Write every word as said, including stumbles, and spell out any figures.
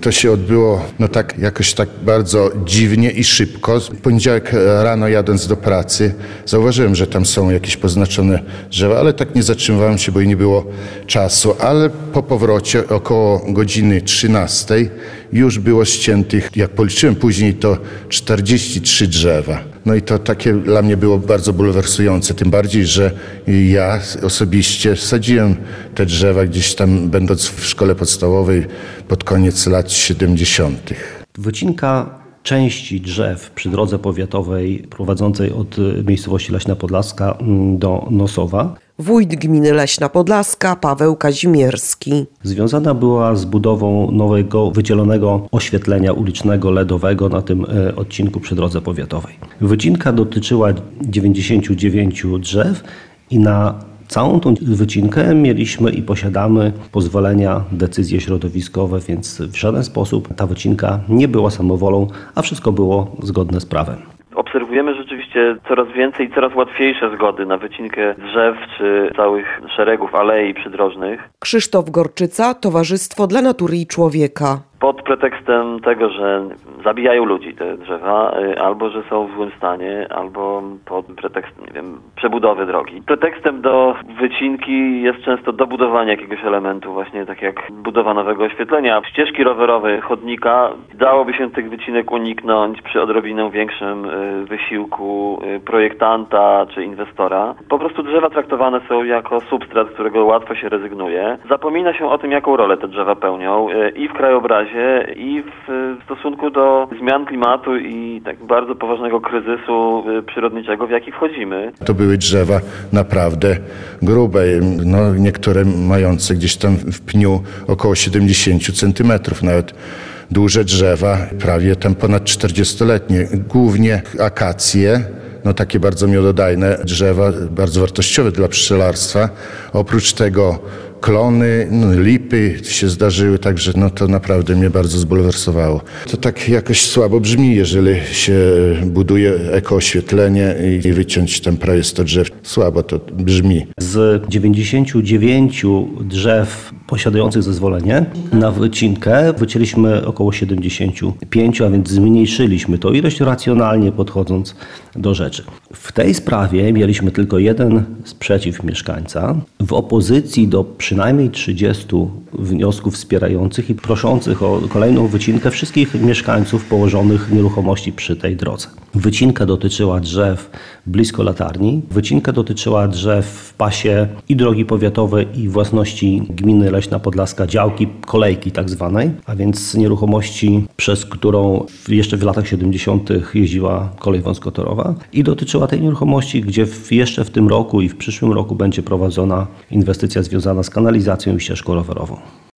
To się odbyło no tak jakoś tak bardzo dziwnie i szybko. W poniedziałek rano jadąc do pracy zauważyłem, że tam są jakieś poznaczone drzewa, ale tak nie zatrzymywałem się, bo i nie było czasu. Ale po powrocie około godziny trzynastej już było ściętych, jak policzyłem później, to czterdzieści trzy drzewa. No i to takie dla mnie było bardzo bulwersujące, tym bardziej, że ja osobiście sadziłem te drzewa gdzieś tam, będąc w szkole podstawowej pod koniec lat siedemdziesiątych. Wycinka części drzew przy drodze powiatowej prowadzącej od miejscowości Leśna Podlaska do Nosowa. Wójt gminy Leśna Podlaska Paweł Kazimierski. Związana była z budową nowego wydzielonego oświetlenia ulicznego L E D owego na tym odcinku przy drodze powiatowej. Wycinka dotyczyła dziewięćdziesięciu dziewięciu drzew i na całą tą wycinkę mieliśmy i posiadamy pozwolenia, decyzje środowiskowe, więc w żaden sposób ta wycinka nie była samowolą, a wszystko było zgodne z prawem. Obserwujemy rzeczywiście coraz więcej i coraz łatwiejsze zgody na wycinkę drzew czy całych szeregów alei przydrożnych. Krzysztof Gorczyca, Towarzystwo dla Natury i Człowieka. Pod pretekstem tego, że zabijają ludzi te drzewa, albo że są w złym stanie, albo pod pretekstem, nie wiem, przebudowy drogi. Pretekstem do wycinki jest często dobudowanie jakiegoś elementu, właśnie tak jak budowa nowego oświetlenia. Ścieżki rowerowe, chodnika, dałoby się tych wycinek uniknąć przy odrobinę większym wysiłku projektanta czy inwestora. Po prostu drzewa traktowane są jako substrat, z którego łatwo się rezygnuje. Zapomina się o tym, jaką rolę te drzewa pełnią i w krajobrazie, i w stosunku do zmian klimatu i tak bardzo poważnego kryzysu przyrodniczego, w jaki wchodzimy. To były drzewa naprawdę grube, no niektóre mające gdzieś tam w pniu około siedemdziesiąt centymetrów, nawet duże drzewa, prawie tam ponad czterdziestoletnie, głównie akacje. No takie bardzo miododajne drzewa, bardzo wartościowe dla pszczelarstwa. Oprócz tego klony, no, lipy się zdarzyły, także no to naprawdę mnie bardzo zbulwersowało. To tak jakoś słabo brzmi, jeżeli się buduje ekooświetlenie i wyciąć tam prawie sto drzew. Słabo to brzmi. Z dziewięćdziesięciu dziewięciu drzew posiadających zezwolenie na wycinkę wycięliśmy około siedemdziesięciu pięciu, a więc zmniejszyliśmy to ilość racjonalnie podchodząc do rzeczy. W tej sprawie mieliśmy tylko jeden sprzeciw mieszkańca w opozycji do przynajmniej trzydziestu wniosków wspierających i proszących o kolejną wycinkę wszystkich mieszkańców położonych nieruchomości przy tej drodze. Wycinka dotyczyła drzew blisko latarni, wycinka dotyczyła drzew w pasie i drogi powiatowej i własności gminy Leśna Podlaska, działki kolejki tak zwanej, a więc nieruchomości, przez którą jeszcze w latach siedemdziesiątych jeździła kolej wąskotorowa i dotyczyła tej nieruchomości, gdzie w, jeszcze w tym roku i w przyszłym roku będzie prowadzona inwestycja związana z kanalizacją i ścieżką rowerową.